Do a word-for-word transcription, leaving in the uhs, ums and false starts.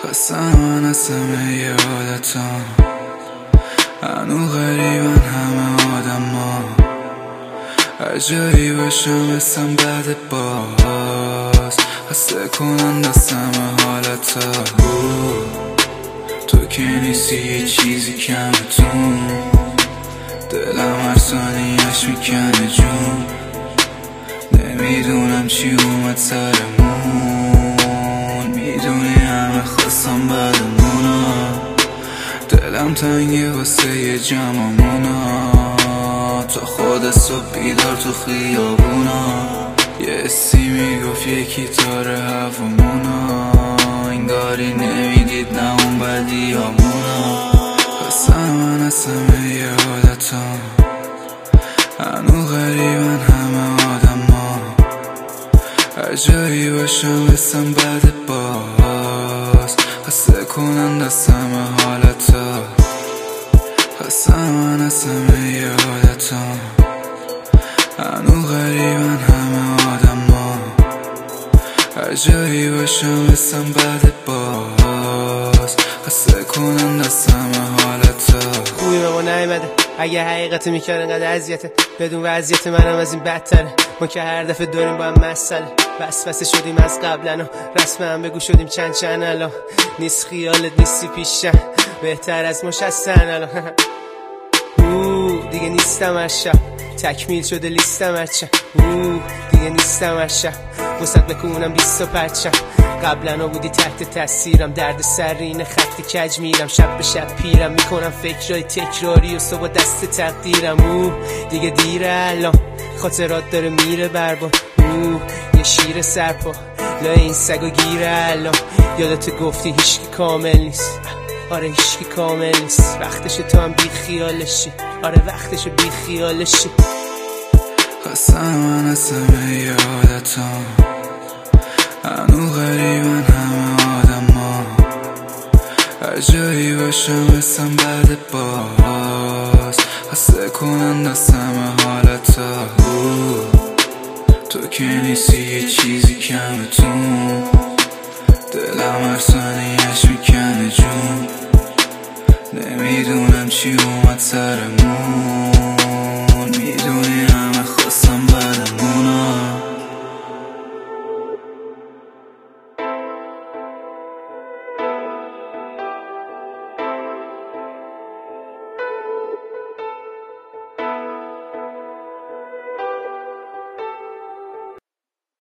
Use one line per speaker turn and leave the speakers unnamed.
خستم از همه ی عادتام، هنو غریبن همه آدم ها. هر جایی باشم اسم بعد باز خسته کنند از همه حالتا. تو که نیستی یه چیزی کمتون، دلم هر ثانیه‌اش میکنه جون. نمیدونم چی اومد سرمون، میدونی همه خواستم بعدمونا. دلم تنگه واسه یه جمعمونا، تا خود صبح بیدار تو خیابونا. یه اسی میگفت یکی تاره هوامونا، انگاری نمیدید نه اون بدی همونا. خستم من از همه ی عادتام، هنو غریبن همه آدم ها. هر جایی باشم اسم بعد باز خسته کنند از همه حالتا. خستم من از همه ی عادتام، هنو غریبن همه آدم ها. هر جایی باشم اسم بعد باز خسته کنند از همه حالتا.
خوبی به ما نیمده اگه حقیقت میکرد انقدر اذیته، بدون وضعیت منم از این بدتره. ما که هر دفعه داریم با هم مسئله، وسوسه شدیم از قبلن و رسم هم بگو شدیم چند چند. الان نیست خیالت نیستی پیشم، بهتر از مش هستن الان. اوه دیگه نیستم هر شب، تکمیل شده لیستم هرچم. اوه دیگه نیستم هر شب، وسط بکنم بیست و پرچم. قبلا بودی تحت تاثیرم، درد سر این خط کج میرم. شب به شب پیرم میکنم فکرای تکراری و صبح دست تقدیرم. اوه دیگه دیره الان، خاطرات داره میره برباد. اوه یه شیر سرپا لای این سگو گیره الان. یادت گفتی هیچکی کامل نیست، آره هیچکی کامل نیست. وقتش تو هم بی خیالشی، آره وقتش بی خیالشی.
خستم من از همه ی عادتام، هنو غریبن همه آدم ها. هر جایی باشم اسم بعد باز خسته کنند از همه حالتا. تو که نیستی یه چیزی کمتون،